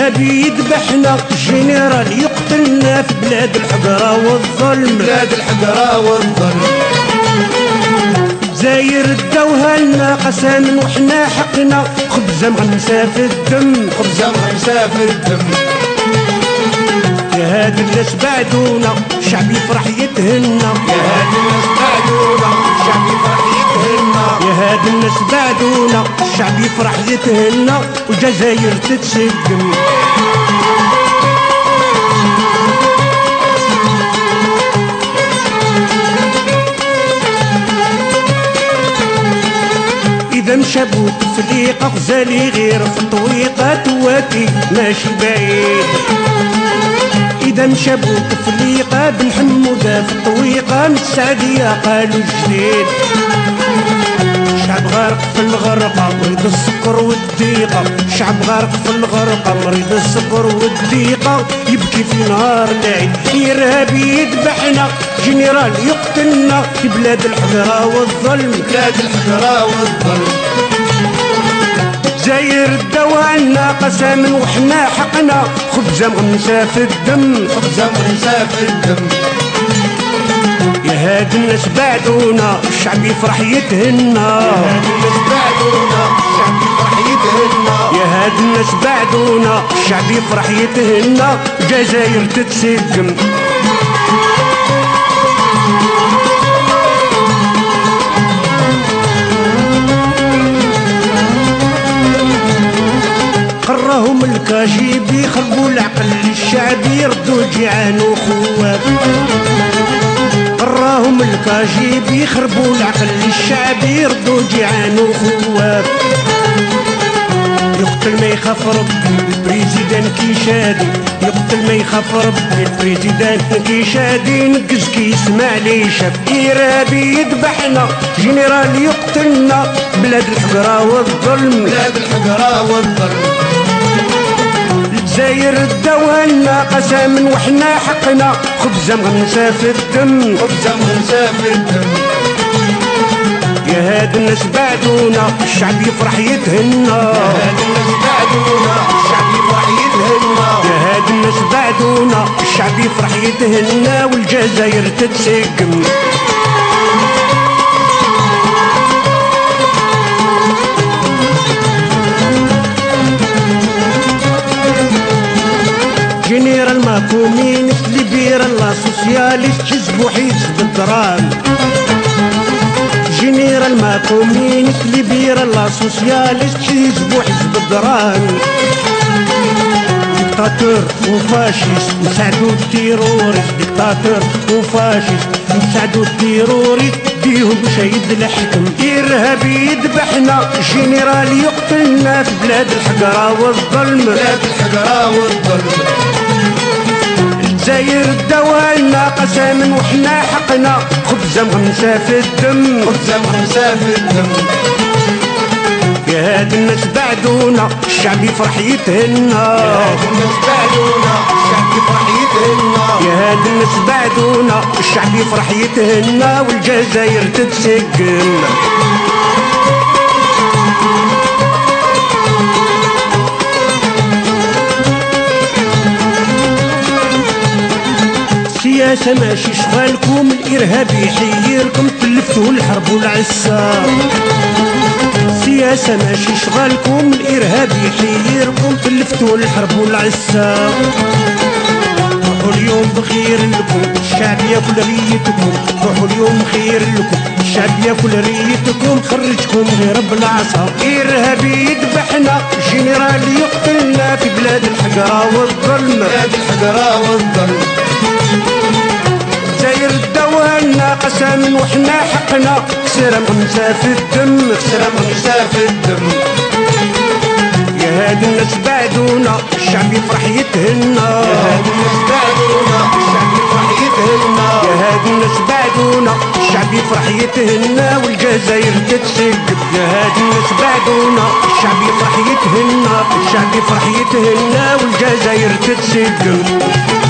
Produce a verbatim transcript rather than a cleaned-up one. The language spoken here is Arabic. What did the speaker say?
إرهابي يذبحنا، جنرال يقتلنا في بلاد الحقرة والظلم، بلاد الحقرة والظلم. زاير داوها لنا قسما وحنا حقنا، خبزة مغمسة في الدم، خبزة مغمسة في الدم. يا هاد الناس بعدونا الشعب يفرح يتهنى، يا هاد الناس بعدونا الشعب يفرح يتهنى، يا هاد الناس بعدونا الشعب يفرح يتهنى، والجزائر تتسقم. إذا مشى بوتفليقة غزالي غير في الطويقة تواتي ماشي بعيد، إذا مشى بوتفليقة بن حمودة في الطويقة من السعدية قالوا جديد. شعب غارق في الغرقة مريض السكر والضيقة، شعب غارق في الغرقة مريض السكر والضيقة، يبكي في نهار العيد. إرهابي يذبحنا، جنرال يقتلنا في بلاد الحقرة والظلم، بلاد الحقرة والظلم. زاير دوانا قسما وحنا حقنا، خبزة مغمسة في الدم، خبزة مغمسة في الدم. يا هاد الناس بعدونا الشعب يفرح يتهنى، يا هاد الناس بعدونا الشعب يفرح يتهنى، يا هاد الناس بعدونا الشعب يفرح يتهنى، الجزائر تتسقم. قراهم الكاجيبي يخربوا العقل للشعب، يردوا جيعان وخواف. قراهم الكاجيبي يخربوا العقل للشعب، يردوا جيعان وخواف. يقتل ما يخاف ربي البريزيدان كي شادي، يقتل ما يخاف ربي البريزيدان كي شادي، نقز كي يسمع لي شاف. إرهابي يذبحنا، جنرال يقتلنا، بلاد الحقرة والظلم، بلاد الحقرة والظلم. زاير دوانا قسما وحنا حقنا، خبزة مغمسة في الدم، خبزة مغمسة في الدم. يا هاد الناس بعدونا الشعب يفرح يتهنى، يا هاد الناس بعدونا الشعب يفرح يتهنى، يا هاد الناس بعدونا الشعب يفرح يتهنى، والجزائر تتسقم. جنرال ما كومينست ليبرال لا سوسياليست، حزب حزب الدرام. جنرال ما كومينست ليبرال لا سوسياليست، حزب حزب الدرام. ديكتاتور وفاشيست نساعدو التيروريست، ديكتاتور وفاشيست نساعدو التيروريست، بيهم شايد الحكم. إرهابي يذبحنا، جنرال يقتلنا في بلاد الحقرة والظلم، بلاد الحقرة والظلم. زاير دوانا قسما وحنا حقنا، خبزة مغمسة في الدم، خبزة مغمسة في الدم. يا هاد الناس بعدونا الشعب يفرح يتهنى، يا هاد الناس بعدونا الشعب يفرح يتهنى، يا هاد الناس بعدونا الشعب يفرح يتهنى، والجزائر تتسقم. السياسة ماشي شغالكم، الإرهاب يحيركم، تلفتوا الحرب والعسار. السياسة ماشي شغالكم، الإرهاب يحيركم، تلفتوا الحرب والعسار. روحوا اليوم بخير لكم، الشعب ياكل ريتكم، روحوا اليوم خير لكم، الشعب ياكل ريتكم، خرجكم غير بالعصا. إرهابي يذبحنا، جنرال يقتلنا في بلاد الحقرة والظلم، بلاد الحقرة والظلم. زاير دوانا قسما وحنا حقنا، خسرة مغمسة في الدم، خسرة مغمسة في الدم. يا هاد الناس بعدونا الشعب يفرح يتهنى، يا هاد الناس بعدونا الشعب يفرح يتهنى، يا هاد الناس بعدونا الشعب يفرح يتهنى، والجزائر تتسقم. يا هاد الناس بعدونا الشعب يفرح يتهنى، الشعب يفرح يتهنى، والجزائر تتسقم.